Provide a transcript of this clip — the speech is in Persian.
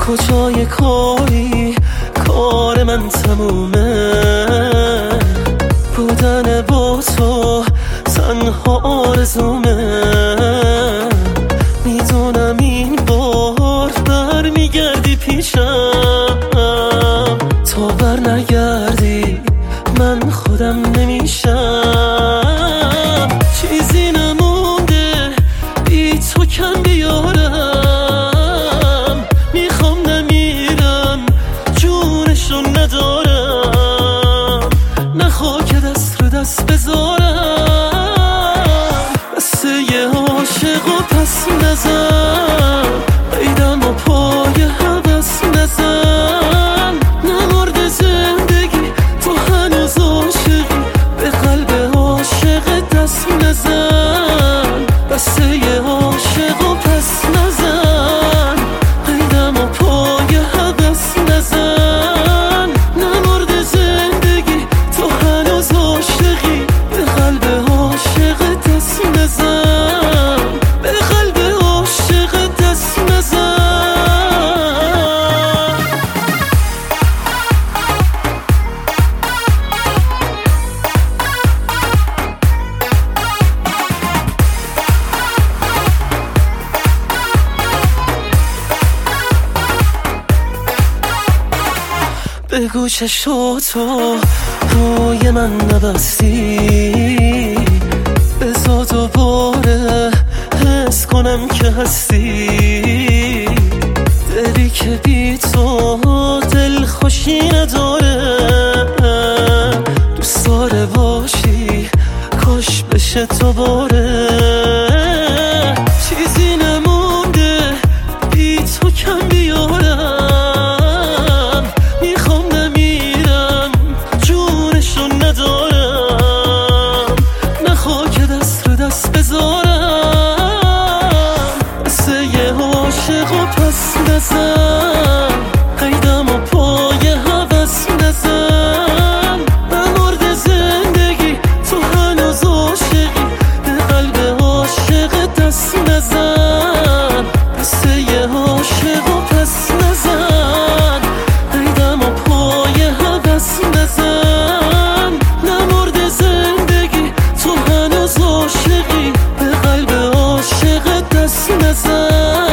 کجای کاری کار من تمومه، بودن با تو تنها آرزومه. میدونم این بار برمیگردی پیشم، تا بر نگردی من خودم نمیشم. چیزی نمونده بی تو کم بیارم، میخوام نمیرم جونشو ندارم، نخوا که دست رو دست بذارم. بسه یه عاشق و پس نزن، قیدم و پای حوث نزن. نمرد زندگی تو هنوز عاشقی، به قلب عاشق دست نزن. بسه یه عاشق و پس نزن، قیدم و پای حوث نزن. نمرد زندگی تو هنوز عاشقی، به قلب عاشق دست نزن، به قلب عاشق دست نزن. بگو چشو تو روی من نبستی، بذار دوباره حس کنم که هستی. دلی که بی تو دل خوشی نداره، دوست داره باشی کاش بشه تو باره. چیزی نمونده بی تو کم بیارم، میخوام نمیرم جونشو ندارم، نخوا که دست رو دست بذارم. بسه یه عاشق و پس نزن، قیدم و پای حوث نزن. نمرد زندگی تو هنوز عاشقی، به قلب عاشق دست نزن. بسه یه عاشق و پس نزن، قیدم و پای حوث نزن. نمرد زندگی تو هنوز عاشقی، به قلب عاشق دست نزن.